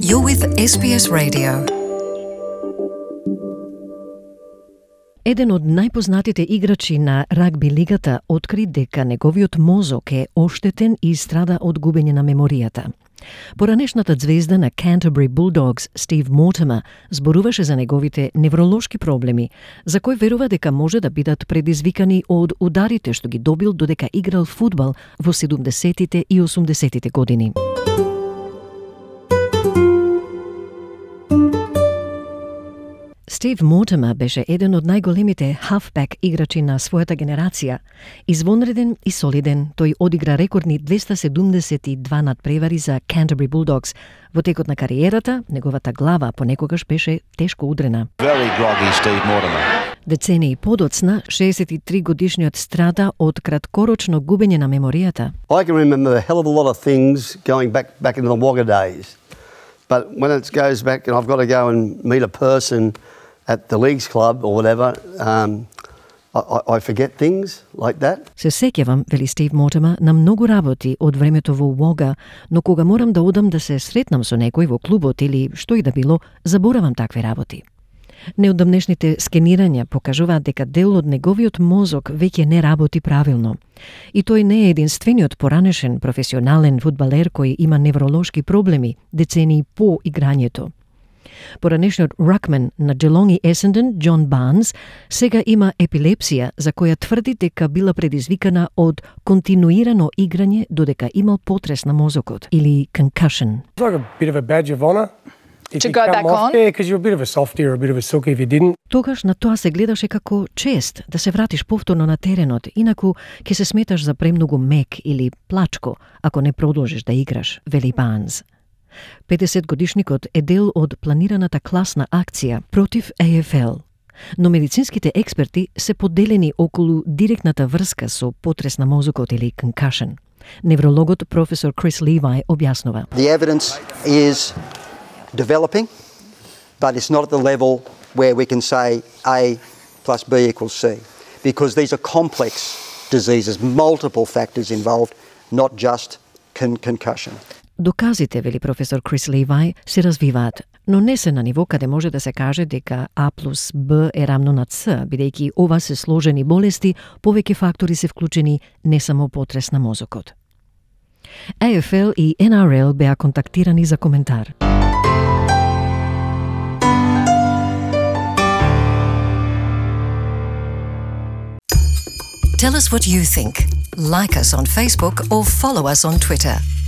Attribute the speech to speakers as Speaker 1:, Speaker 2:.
Speaker 1: You're with SBS Radio.
Speaker 2: Еден од најпознатите играчи на рагби лигата откри дека неговиот мозок е оштетен и страда од губење на меморијата. Поранешната звезда на Canterbury Bulldogs, Стив Мортимер, зборуваше за неговите невролошки проблеми, за кои верува дека може да бидат предизвикани од ударите што ги добил додека играл фудбал во 70-тите и 80-тите години. Стив Мортимер беше еден од најголемите halfback играчи на својата генерација. Извонреден и солиден, тој одигра рекордни 272 надпревари за Canterbury Bulldogs. Во текот на кариерата, неговата глава понекогаш беше тешко удрена.
Speaker 3: Very groggy, Steve Mortimer.
Speaker 2: Децении подоцна, 63-годишниот страда од краткорочно губење на меморијата.
Speaker 4: I can remember a hell of a lot of things going back in the Wagga days. But when it goes back and I've got to go and meet a person at the leagues club or whatever, I forget things like that.
Speaker 2: Се сеќавам, вели Стив Мортимер, на многу работи од времето во Уога, но кога морам да одам да се сретнам со некој во клубот или што и да било, заборавам такви работи. Неодамнешните скенирања покажуваат дека дел од неговиот мозок веќе не работи правилно. И тој не е единствениот поранешен професионален фудбалер кој има невролошки проблеми децении по играњето. Поранешниот ракмен на Geelong и Essendon, Jon Barnes, сега има епилепсија за која тврди дека била предизвикана од континуирано играње додека имал потрес на мозокот или concussion.
Speaker 5: It's like a bit of a badge of honour.
Speaker 6: To go back on?
Speaker 5: Yeah, because you're a bit of a softie or a bit of a silky if you didn't.
Speaker 2: Тогаш на тоа се гледаше како чест да се вратиш повторно на теренот, инаку ќе се сметаш за премногу мек или плачко ако не продолжиш да играш, вели Барнс. 50-годишникот е дел од планираната класна акција против AFL. Но медицинските експерти се поделени околу директната врска со потрес на мозокот или concussion. Неврологот професор Крис Левај објаснува.
Speaker 7: The evidence is developing, but it's not at the level where we can say A plus B equals C, because these are complex diseases, multiple factors involved, not just concussion.
Speaker 2: Доказите, вели професор Крис Левај, се развиваат, но не се на ниво каде може да се каже дека А плюс Б е рамно на С, бидејќи ова се сложени болести, повеќе фактори се вклучени, не само потрес на мозокот. AFL и NRL беа контактирани за коментар.
Speaker 1: Tell us what you think. Like us on Facebook or follow us on Twitter.